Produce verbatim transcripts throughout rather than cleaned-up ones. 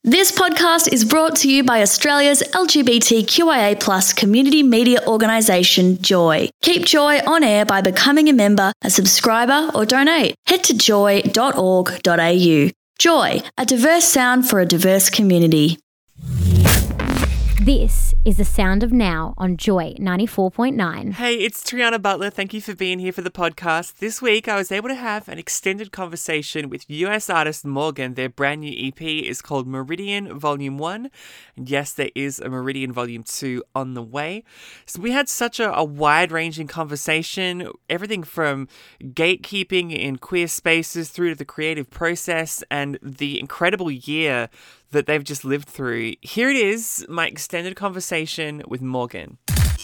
This podcast is brought to you by Australia's L G B T Q I A plus community media organisation, Joy. Keep Joy on air by becoming a member, a subscriber or donate. Head to joy dot org dot a u. Joy, a diverse sound for a diverse community. This is the sound of now on Joy ninety-four point nine. Hey, it's Triana Butler. Thank you for being here for the podcast. This week, I was able to have an extended conversation with U S artist Morgan. Their brand new E P is called Meridian Volume one. And yes, there is a Meridian Volume two on the way. So we had such a, a wide-ranging conversation, everything from gatekeeping in queer spaces through to the creative process and the incredible year that they've just lived through. Here it is, my extended conversation with Morgan.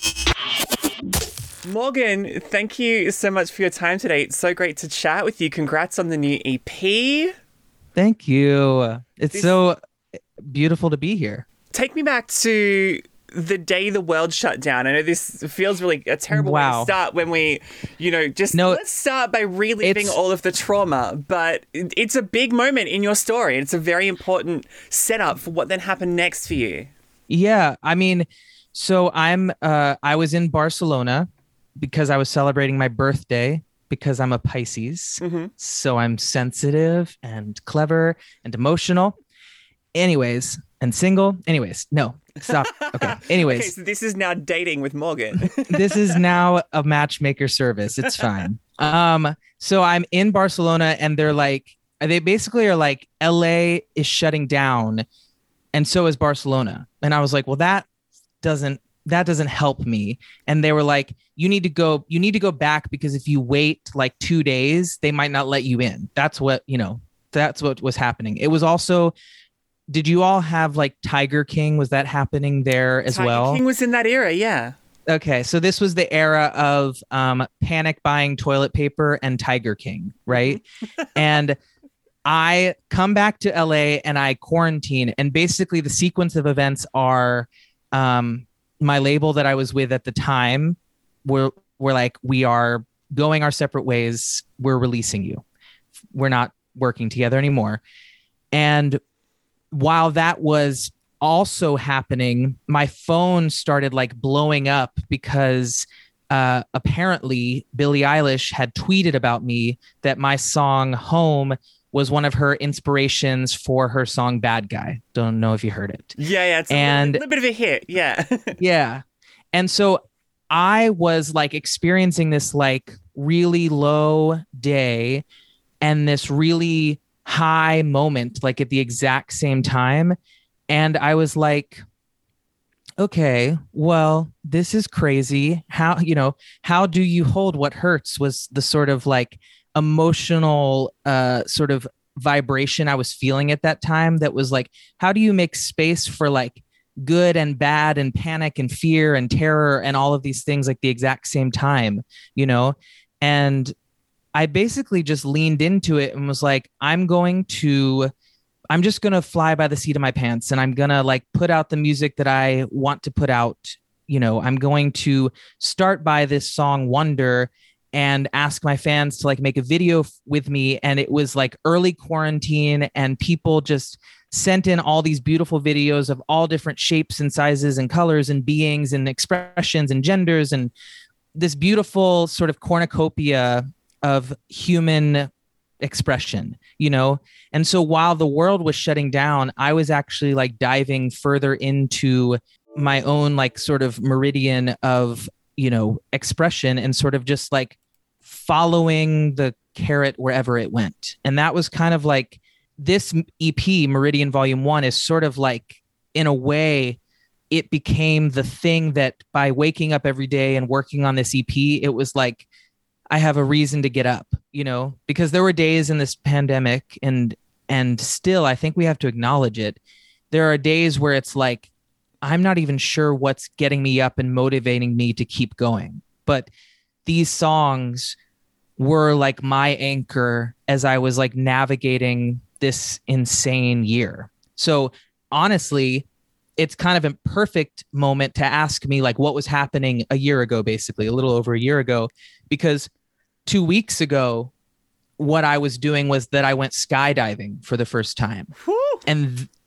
Morgan, thank you so much for your time today. It's so great to chat with you. Congrats on the new E P. Thank you. It's This- so beautiful to be here. Take me back to the day the world shut down. I know this feels really a terrible way Wow. to start when we, you know, just No, let's start by reliving it's- all of the trauma. But it- it's a big moment in your story. It's a very important setup for what then happened next for you. Yeah, I mean, so I'm uh I was in Barcelona because I was celebrating my birthday because I'm a Pisces. Mm-hmm. So I'm sensitive and clever and emotional. Anyways, and single. Anyways, no. Stop. Okay. Anyways, Okay, so this is now dating with Morgan. this is now a matchmaker service. It's fine. Um, so I'm in Barcelona and they're like, they basically are like, L A is shutting down and so is Barcelona. And I was like, well, that doesn't, that doesn't help me. And they were like, you need to go, you need to go back because if you wait like two days, they might not let you in. That's what, you know, that's what was happening. It was also, did you all have like Tiger King? Was that happening there as Tiger well? King was in that era, yeah. Okay, so this was the era of um, panic buying toilet paper and Tiger King, right? And I come back to L A and I quarantine. And basically the sequence of events are um, my label that I was with at the time, we're, we're like, we are going our separate ways. We're releasing you. We're not working together anymore. And while that was also happening, my phone started like blowing up because uh, apparently Billie Eilish had tweeted about me that my song Home was one of her inspirations for her song Bad Guy. Don't know if you heard it. Yeah, yeah. It's a And- little, little bit of a hit, yeah. Yeah. And so I was like experiencing this like really low day and this really high moment, like at the exact same time. And I was like, okay, well, this is crazy. How, you know, how do you hold what hurts was the sort of like emotional uh, sort of vibration I was feeling at that time. That was like, how do you make space for like good and bad and panic and fear and terror and all of these things like the exact same time, you know? And I basically just leaned into it and was like, I'm going to, I'm just going to fly by the seat of my pants and I'm going to like put out the music that I want to put out. You know, I'm going to start by this song Wonder and ask my fans to like make a video f- with me. And it was like early quarantine and people just sent in all these beautiful videos of all different shapes and sizes and colors and beings and expressions and genders and this beautiful sort of cornucopia of human expression, you know? And so while the world was shutting down, I was actually like diving further into my own like sort of meridian of, you know, expression and sort of just like following the carrot wherever it went. And that was kind of like this E P, Meridian Volume one, is sort of like, in a way, it became the thing that by waking up every day and working on this E P, it was like, I have a reason to get up, you know, because there were days in this pandemic and and still I think we have to acknowledge it. There are days where it's like, I'm not even sure what's getting me up and motivating me to keep going. But these songs were like my anchor as I was like navigating this insane year. So honestly, it's kind of a perfect moment to ask me like what was happening a year ago, basically a little over a year ago, because two weeks ago, what I was doing was that I went skydiving for the first time. Whew. And th-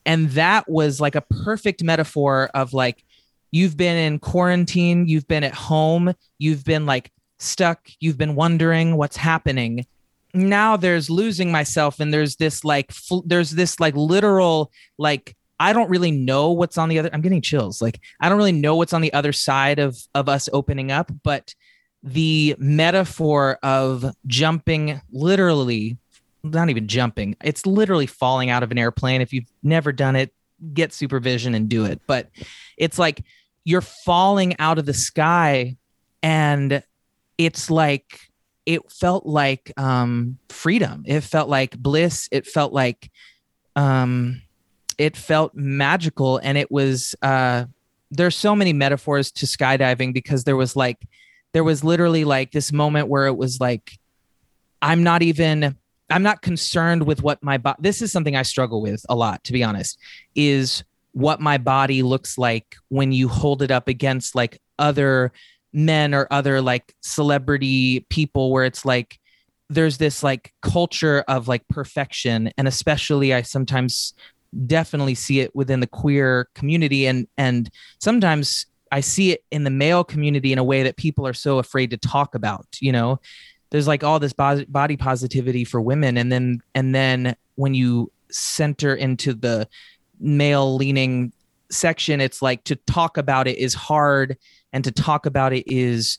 And that was like a perfect metaphor of like, you've been in quarantine, you've been at home, you've been like stuck, you've been wondering what's happening. Now there's losing myself, and there's this like fl- there's this like literal like I don't really know what's on the other. I'm getting chills. Like I don't really know what's on the other side of of us opening up, but the metaphor of jumping, literally, not even jumping, it's literally falling out of an airplane. If you've never done it, get supervision and do it. But it's like you're falling out of the sky, and it's like it felt like um, freedom. It felt like bliss. It felt like um, it felt magical. And it was, uh, there's so many metaphors to skydiving, because there was like, there was literally like this moment where it was like, I'm not even, I'm not concerned with what my body, this is something I struggle with a lot, to be honest, is what my body looks like when you hold it up against like other men or other like celebrity people, where it's like there's this like culture of like perfection. And especially I sometimes definitely see it within the queer community, and and sometimes I see it in the male community in a way that people are so afraid to talk about. You know, there's like all this bo- body positivity for women, and then and then when you center into the male leaning section, it's like to talk about it is hard, and to talk about it is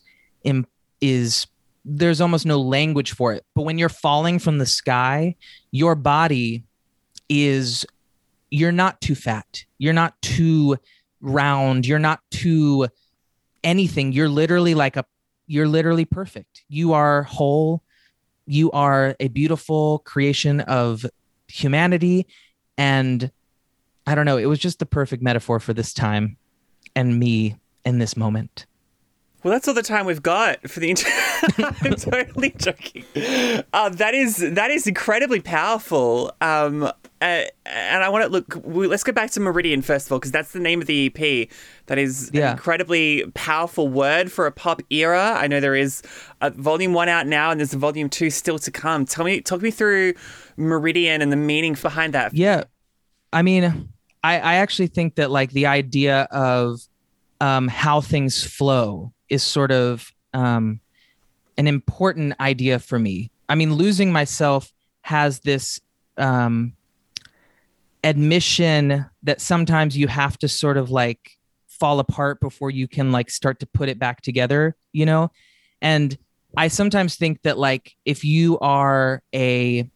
is there's almost no language for it. But when you're falling from the sky, your body is, you're not too fat, you're not too round, you're not too anything. You're literally like a you're literally perfect. You are whole. You are a beautiful creation of humanity. And I don't know, it was just the perfect metaphor for this time and me in this moment. Well, that's all the time we've got for the entire. I'm totally joking. Uh, that is that is incredibly powerful. Um, uh, and I want to look. We, let's go back to Meridian first of all, because that's the name of the E P. That is yeah. an incredibly powerful word for a pop era. I know there is a volume one out now, and there's a volume two still to come. Tell me, talk me through Meridian and the meaning behind that. Yeah, I mean, I, I actually think that like the idea of um, how things flow is sort of um, an important idea for me. I mean, losing myself has this um, admission that sometimes you have to sort of like fall apart before you can like start to put it back together, you know? And I sometimes think that like if you are a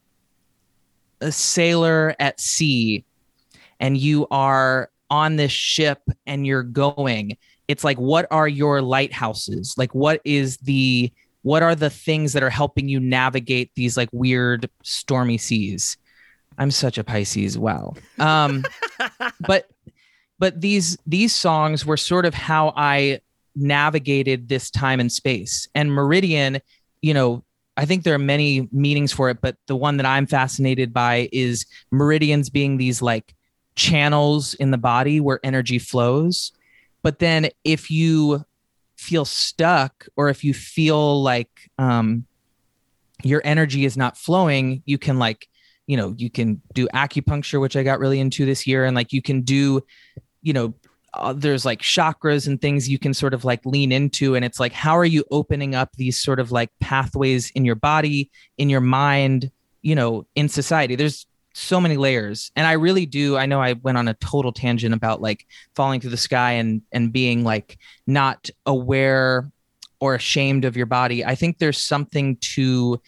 a sailor at sea and you are on this ship and you're going, it's like, what are your lighthouses? Like, what is the, what are the things that are helping you navigate these like weird stormy seas? I'm such a Pisces. Wow. Um, but, but these, these songs were sort of how I navigated this time and space. And Meridian, you know, I think there are many meanings for it, but the one that I'm fascinated by is meridians being these like channels in the body where energy flows. But then if you feel stuck, or if you feel like um, your energy is not flowing, you can like, you know, you can do acupuncture, which I got really into this year. And like, you can do, you know, uh, there's like chakras and things you can sort of like lean into. And it's like, how are you opening up these sort of like pathways in your body, in your mind, you know, in society? There's so many layers. And I really do. I know I went on a total tangent about like falling through the sky and, and being like not aware or ashamed of your body. I think there's something to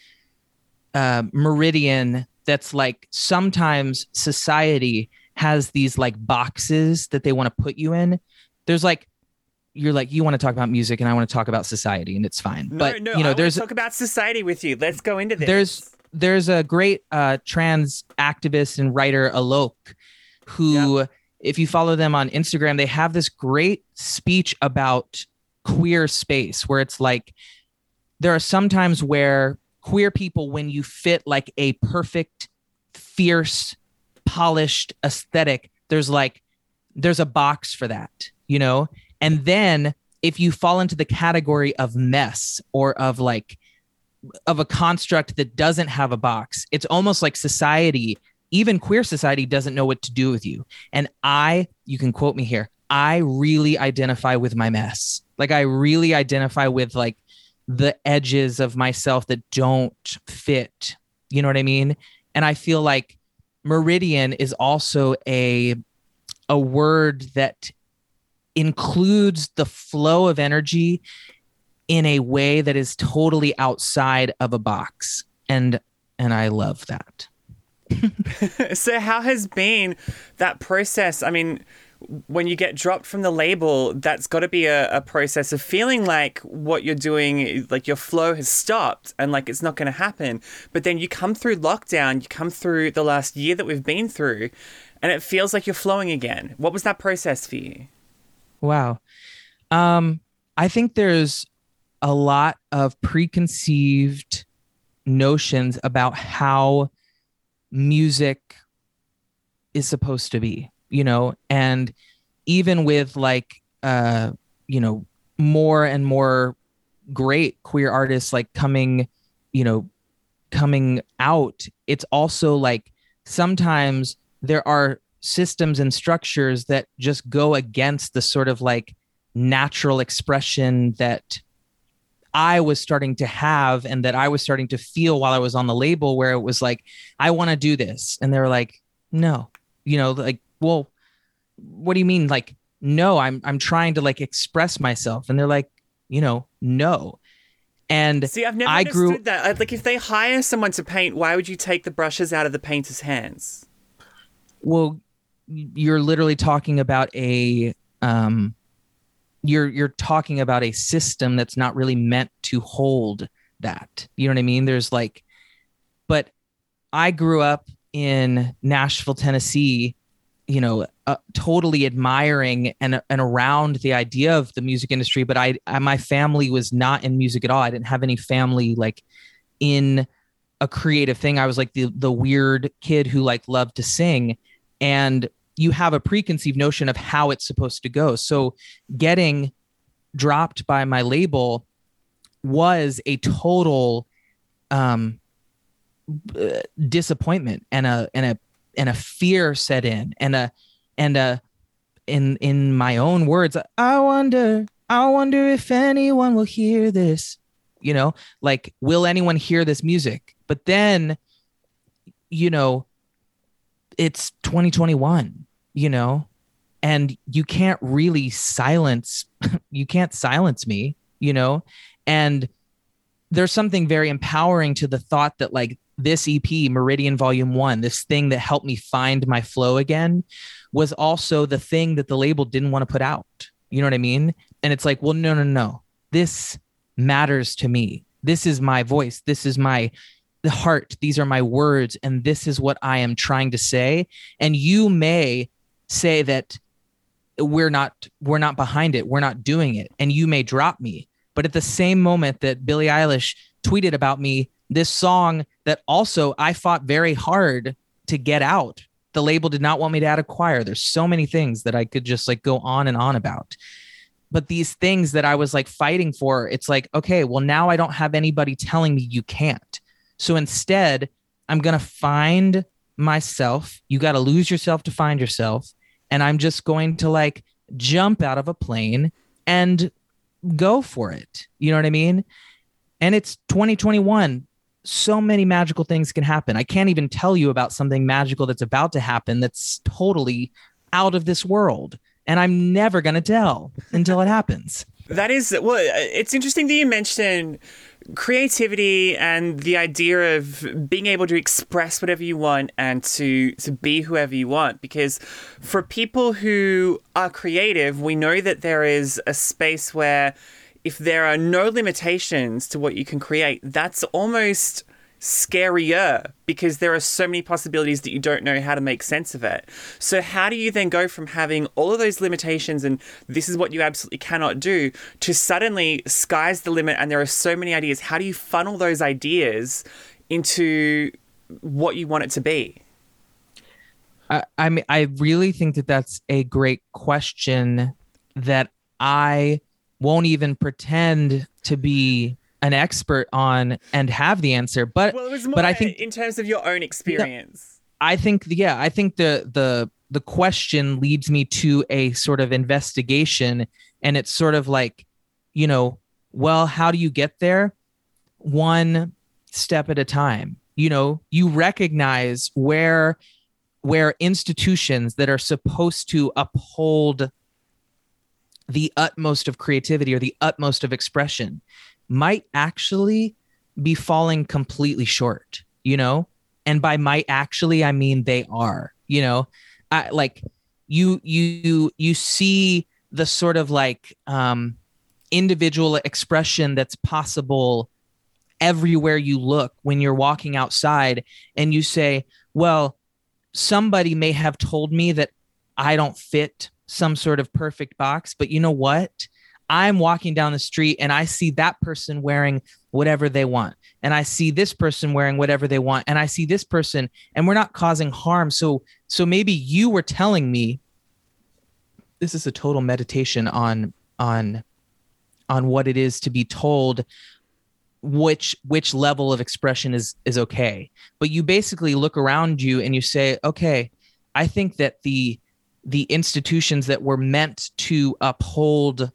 uh, Meridian that's like sometimes society has these like boxes that they want to put you in. There's like, you're like, you want to talk about music and I want to talk about society, and it's fine. No, but no, you know, I there's want to talk about society with you. Let's go into this. There's there's a great uh, trans activist and writer, Alok, who, yep. if you follow them on Instagram, they have this great speech about queer space, where it's like, there are some times where queer people, when you fit like a perfect, fierce, polished aesthetic, there's like, there's a box for that, you know? And then if you fall into the category of mess, or of like, of a construct that doesn't have a box, it's almost like society even queer society doesn't know what to do with you. And I, you can quote me here, I really identify with my mess. Like I really identify with like the edges of myself that don't fit. You know what I mean? And I feel like meridian is also a a word that includes the flow of energy in a way that is totally outside of a box. And and I love that. So how has been that process? I mean, when you get dropped from the label, that's got to be a, a process of feeling like what you're doing, like your flow has stopped and like it's not going to happen. But then you come through lockdown, you come through the last year that we've been through, and it feels like you're flowing again. What was that process for you? Wow. Um, I think there's a lot of preconceived notions about how music is supposed to be, you know, and even with like, uh, you know, more and more great queer artists like coming, you know, coming out, it's also like sometimes there are systems and structures that just go against the sort of like natural expression that I was starting to have and that I was starting to feel while I was on the label, where it was like, I want to do this. And they were like, no, you know, like, well, what do you mean? Like, no, I'm, I'm trying to like express myself. And they're like, you know, no. And see, I've never I understood grew that. Like, if they hire someone to paint, why would you take the brushes out of the painter's hands? Well, you're literally talking about a, um, you're you're talking about a system that's not really meant to hold that. You know what I mean? There's like, but I grew up in Nashville, Tennessee, you know, uh, totally admiring and and around the idea of the music industry. But I, I, my family was not in music at all. I didn't have any family like in a creative thing. I was like the the weird kid who like loved to sing, and you have a preconceived notion of how it's supposed to go. So getting dropped by my label was a total um, uh, disappointment and a and a and a fear set in and a and a in in my own words, I wonder, I wonder if anyone will hear this. You know, like, will anyone hear this music? But then, you know, it's twenty twenty-one, you know, and you can't really silence, you can't silence me, you know, and there's something very empowering to the thought that like this E P, Meridian Volume One, this thing that helped me find my flow again, was also the thing that the label didn't want to put out. You know what I mean? And it's like, well, no, no, no, this matters to me. This is my voice. This is my the heart. These are my words. And this is what I am trying to say. And you may say that we're not, we're not behind it. We're not doing it. And you may drop me. But at the same moment that Billie Eilish tweeted about me, this song that also I fought very hard to get out, the label did not want me to add a choir. There's so many things that I could just like go on and on about. But these things that I was like fighting for, it's like, okay, well, now I don't have anybody telling me you can't. So instead, I'm going to find myself. You got to lose yourself to find yourself. And I'm just going to like jump out of a plane and go for it. You know what I mean? And it's twenty twenty-one. So many magical things can happen. I can't even tell you about something magical that's about to happen that's totally out of this world. And I'm never going to tell until it happens. That is, well, it's interesting that you mentioned creativity and the idea of being able to express whatever you want and to, to be whoever you want. Because for people who are creative, we know that there is a space where if there are no limitations to what you can create, that's almost scarier because there are so many possibilities that you don't know how to make sense of it. So how do you then go from having all of those limitations and this is what you absolutely cannot do to suddenly sky's the limit and there are so many ideas? How do you funnel those ideas into what you want it to be? I, I mean, I really think that that's a great question that I won't even pretend to be an expert on and have the answer. But well, it was more but I think in terms of your own experience. I think, yeah, I think the the the question leads me to a sort of investigation, and it's sort of like, you know, well, how do you get there? One step at a time. You know, you recognize where where institutions that are supposed to uphold the utmost of creativity or the utmost of expression might actually be falling completely short, you know? And by might actually, I mean they are, you know, I like you, you, you see the sort of like um, individual expression that's possible everywhere you look when you're walking outside, and you say, well, somebody may have told me that I don't fit some sort of perfect box, but you know what? I'm walking down the street and I see that person wearing whatever they want. And I see this person wearing whatever they want. And I see this person, and we're not causing harm. So, so maybe you were telling me, this is a total meditation on, on, on what it is to be told which, which level of expression is, is okay. But you basically look around you and you say, okay, I think that the, the institutions that were meant to uphold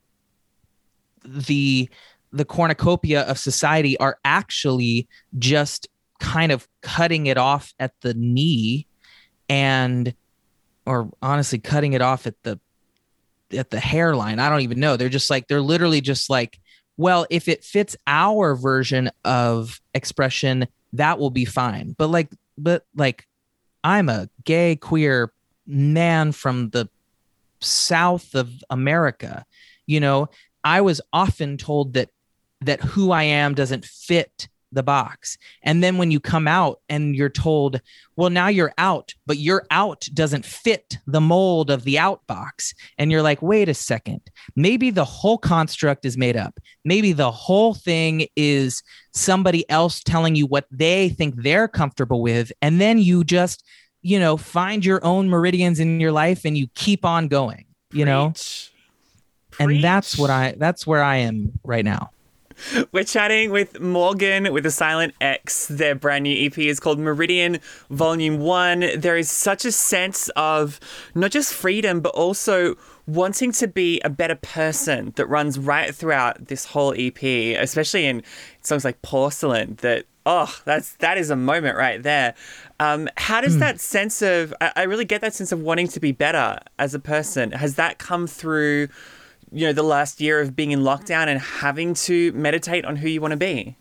the the cornucopia of society are actually just kind of cutting it off at the knee, and or honestly cutting it off at the at the hairline. I don't even know. They're just like, they're literally just like, well, if it fits our version of expression, that will be fine. But like, but like, I'm a gay, queer man from the South of America. You know, I was often told that that who I am doesn't fit the box. And then when you come out and you're told, well, now you're out, but your out doesn't fit the mold of the out box. And you're like, wait a second, maybe the whole construct is made up. Maybe the whole thing is somebody else telling you what they think they're comfortable with. And then you just, you know, find your own meridians in your life and you keep on going, you Preach. know, Preach. and that's what I, that's where I am right now. We're chatting with Morgan with a silent X. Their brand new E P is called Meridian Volume one. There is such a sense of not just freedom, but also wanting to be a better person that runs right throughout this whole E P, especially in songs like Porcelain, that, oh, that's, that is a moment right there. Um, how does mm. that sense of, I, I really get that sense of wanting to be better as a person. Has that come through, you know, the last year of being in lockdown and having to meditate on who you want to be?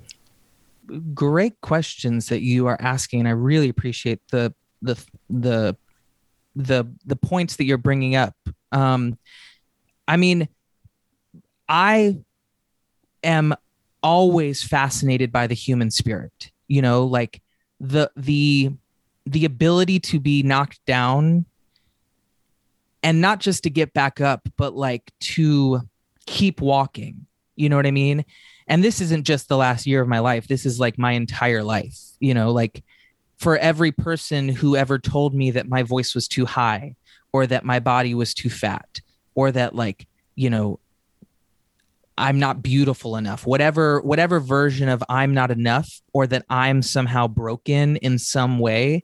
Great questions that you are asking. And I really appreciate the, the, the, the, the points that you're bringing up. Um, I mean, I am always fascinated by the human spirit, you know, like the, the, the ability to be knocked down and not just to get back up, but like to keep walking. You know what I mean? And this isn't just the last year of my life. This is like my entire life. You know, like for every person who ever told me that my voice was too high, or that my body was too fat, or that like, you know, I'm not beautiful enough, whatever, whatever version of I'm not enough, or that I'm somehow broken in some way.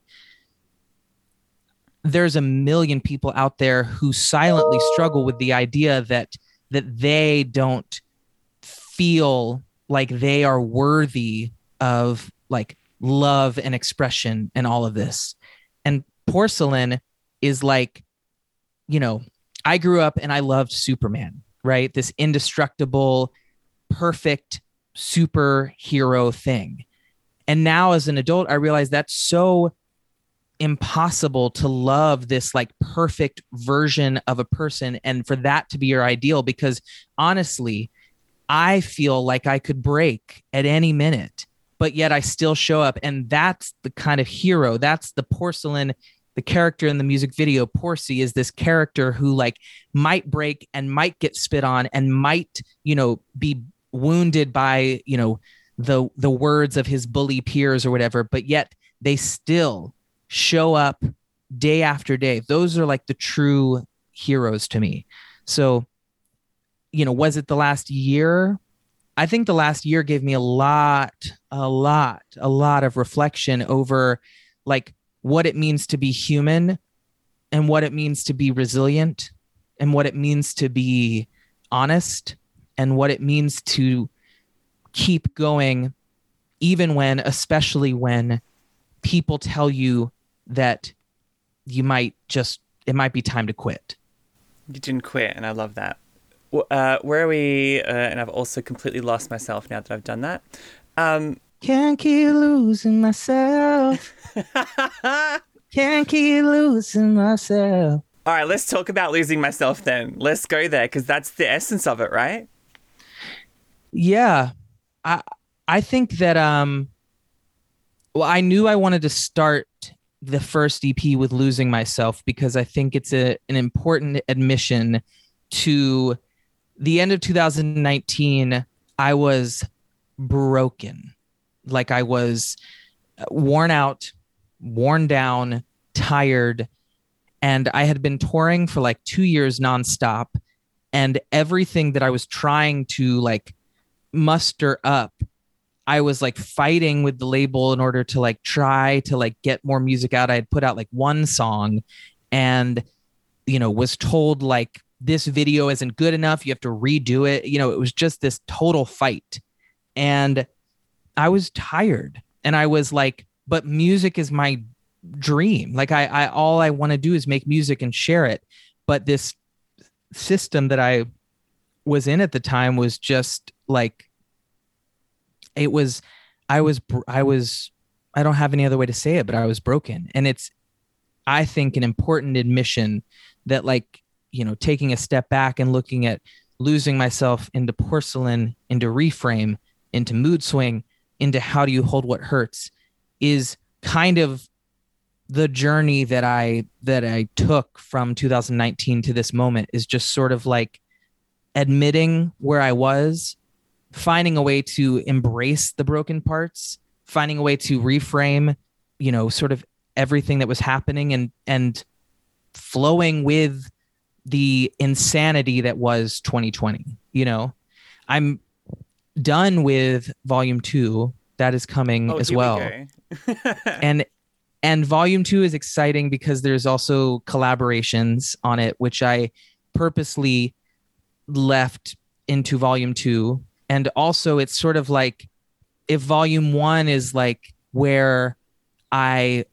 There's a million people out there who silently struggle with the idea that that they don't feel like they are worthy of like love and expression and all of this. And Porcelain is like, you know, I grew up and I loved Superman, right? This indestructible, perfect superhero thing. And now as an adult, I realize that's so impossible to love this like perfect version of a person and for that to be your ideal, because honestly, I feel like I could break at any minute, but yet I still show up. And that's the kind of hero. That's the Porcelain, the character in the music video. Porcy is this character who like might break and might get spit on and might, you know, be wounded by, you know, the, the words of his bully peers or whatever, but yet they still show up day after day. Those are like the true heroes to me. So, you know, was it the last year? I think the last year gave me a lot, a lot, a lot of reflection over like what it means to be human and what it means to be resilient and what it means to be honest and what it means to keep going, even when, especially when people tell you that you might just, it might be time to quit. You didn't quit, and I love that. Uh, where are we? Uh, and I've also completely lost myself now that I've done that. Um, Can't keep losing myself. Can't keep losing myself. All right, let's talk about losing myself then. Let's go there, because that's the essence of it, right? Yeah. I I think that, um, well, I knew I wanted to start the first E P with losing myself because I think it's a an important admission to the end of two thousand nineteen. I was broken. Like I was worn out, worn down, tired. And I had been touring for like two years nonstop. And everything that I was trying to like muster up, I was like fighting with the label in order to like try to like get more music out. I had put out like one song and, you know, was told like, this video isn't good enough. You have to redo it. You know, it was just this total fight. And I was tired and I was like, but music is my dream. Like I, I all I want to do is make music and share it. But this system that I was in at the time was just like, it was, I was, I was, I don't have any other way to say it, but I was broken. And it's, I think, an important admission that like, you know, taking a step back and looking at losing myself into Porcelain, into Reframe, into Mood Swing, into How Do You Hold What Hurts is kind of the journey that I that I took from two thousand nineteen to this moment, is just sort of like admitting where I was, finding a way to embrace the broken parts, finding a way to reframe, you know, sort of everything that was happening and and flowing with the insanity that was twenty twenty. You know, I'm done with volume two. That is coming oh, as here well. We go. and and volume two is exciting because there's also collaborations on it, which I purposely left into volume two. And also it's sort of like, if volume one is like where I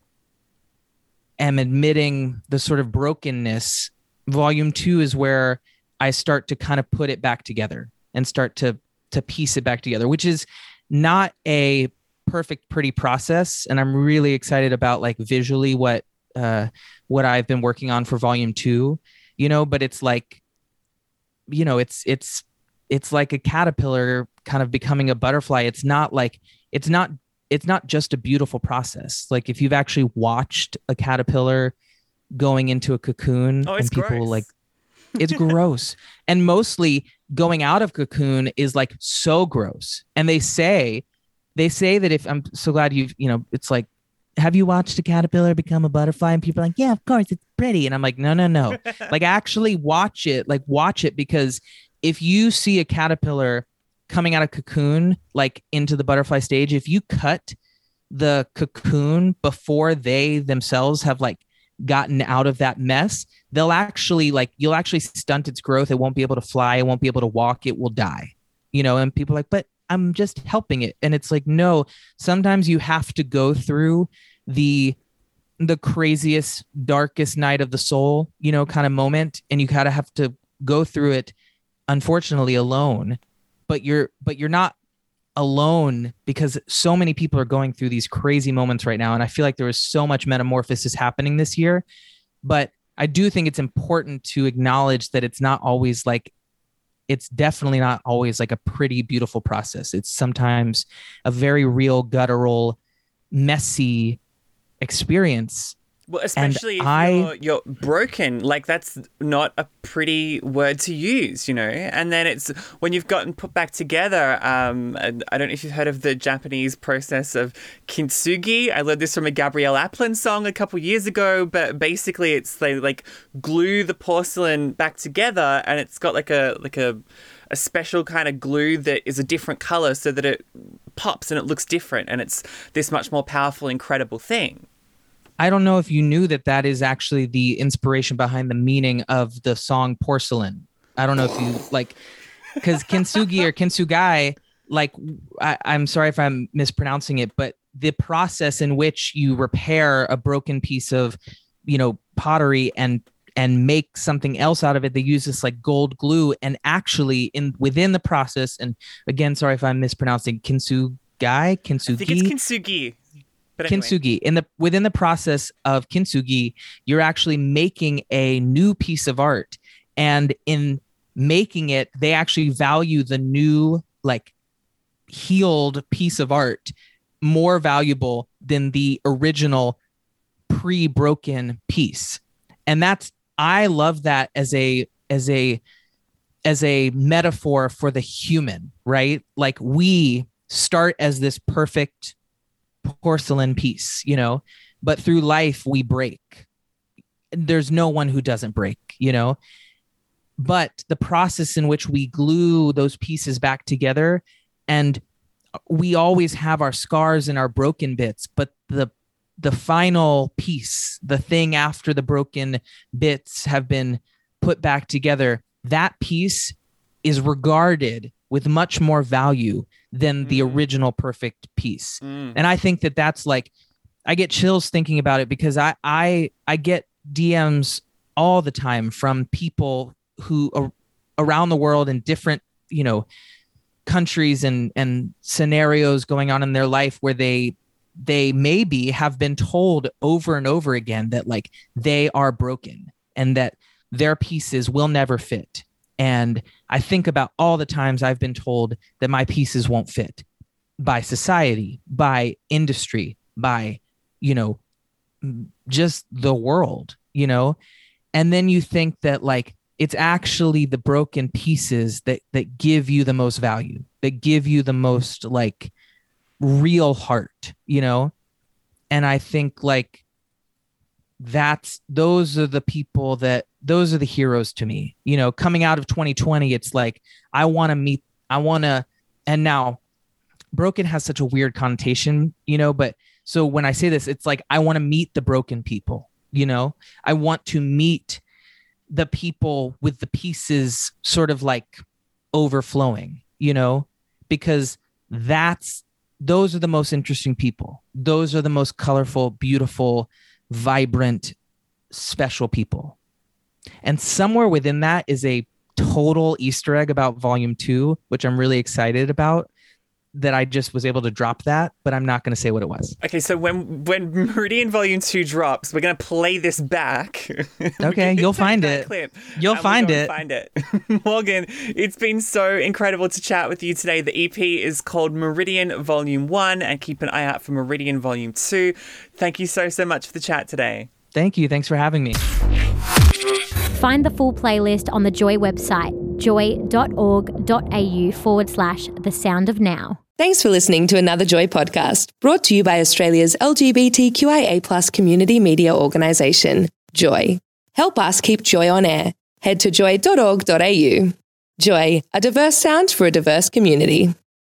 am admitting the sort of brokenness, volume two is where I start to kind of put it back together and start to to piece it back together, which is not a perfect, pretty process. And I'm really excited about like visually what uh, what I've been working on for volume two, you know, but it's like, you know, it's it's it's like a caterpillar kind of becoming a butterfly. It's not like it's not it's not just a beautiful process. Like if you've actually watched a caterpillar going into a cocoon, oh, and people gross. like, it's gross. And mostly going out of cocoon is like so gross. And they say, they say that if, I'm so glad you've, you know, it's like, have you watched a caterpillar become a butterfly? And people are like, yeah, of course, it's pretty. And I'm like, no, no, no. Like actually watch it, like watch it, because if you see a caterpillar coming out of cocoon, like into the butterfly stage, if you cut the cocoon before they themselves have like gotten out of that mess, they'll actually like, you'll actually stunt its growth. It won't be able to fly. It won't be able to walk. It will die, you know, and people are like, but I'm just helping it. And it's like, no, sometimes you have to go through the, the craziest, darkest night of the soul, you know, kind of moment. And you kind of have to go through it, unfortunately, alone, but you're, but you're not alone because so many people are going through these crazy moments right now. And I feel like there is so much metamorphosis happening this year, but I do think it's important to acknowledge that it's not always like, it's definitely not always like a pretty, beautiful process. It's sometimes a very real, guttural, messy experience. Well, especially and if I, you're, you're broken, like that's not a pretty word to use, you know? And then it's when you've gotten put back together. Um, and I don't know if you've heard of the Japanese process of kintsugi. I learned this from a Gabrielle Aplin song a couple years ago, but basically it's they like glue the porcelain back together, and it's got like a, like a, a special kind of glue that is a different color so that it pops and it looks different. And it's this much more powerful, incredible thing. I don't know if you knew that that is actually the inspiration behind the meaning of the song Porcelain. I don't know if you like, because kintsugi or kintsugai, like, I, I'm sorry if I'm mispronouncing it, but the process in which you repair a broken piece of, you know, pottery and and make something else out of it, they use this like gold glue, and actually in within the process, and again, sorry if I'm mispronouncing kintsugai, kintsugi. I think it's kintsugi. But anyway. Kintsugi. In the within the process of kintsugi, you're actually making a new piece of art, and in making it, they actually value the new, like, healed piece of art more valuable than the original pre-broken piece. And that's, I love that as a as a as a metaphor for the human, right? Like, we start as this perfect porcelain piece, you know, but through life we break. There's no one who doesn't break, you know, but the process in which we glue those pieces back together, and we always have our scars and our broken bits, but the the final piece, the thing after the broken bits have been put back together, that piece is regarded with much more value than mm. the original perfect piece. Mm. And I think that that's like, I get chills thinking about it, because I I I get D Ms all the time from people who are around the world in different, you know, countries and and scenarios going on in their life where they they maybe have been told over and over again that, like, they are broken and that their pieces will never fit. And I think about all the times I've been told that my pieces won't fit by society, by industry, by, you know, just the world, you know? And then you think that, like, it's actually the broken pieces that, that give you the most value, that give you the most, like, real heart, you know? And I think, like, that's, those are the people that, those are the heroes to me, you know, coming out of twenty twenty. It's like, I want to meet, I want to, and now broken has such a weird connotation, you know, but so when I say this, it's like, I want to meet the broken people, you know, I want to meet the people with the pieces sort of like overflowing, you know, because that's, those are the most interesting people. Those are the most colorful, beautiful, vibrant, special people. And somewhere within that is a total Easter egg about volume two, which I'm really excited about, that I just was able to drop that, but I'm not going to say what it was. Okay, so when when Meridian Volume two drops, we're going to play this back. Okay, you'll find it. Clip, you'll find it. find it. Morgan, it's been so incredible to chat with you today. The E P is called Meridian Volume one, and keep an eye out for Meridian Volume two. Thank you so, so much for the chat today. Thank you. Thanks for having me. Find the full playlist on the Joy website, joy.org.au forward slash the sound of now. Thanks for listening to another Joy podcast, brought to you by Australia's L G B T Q I A plus community media organisation, Joy. Help us keep Joy on air. Head to joy dot org dot a u. Joy, a diverse sound for a diverse community.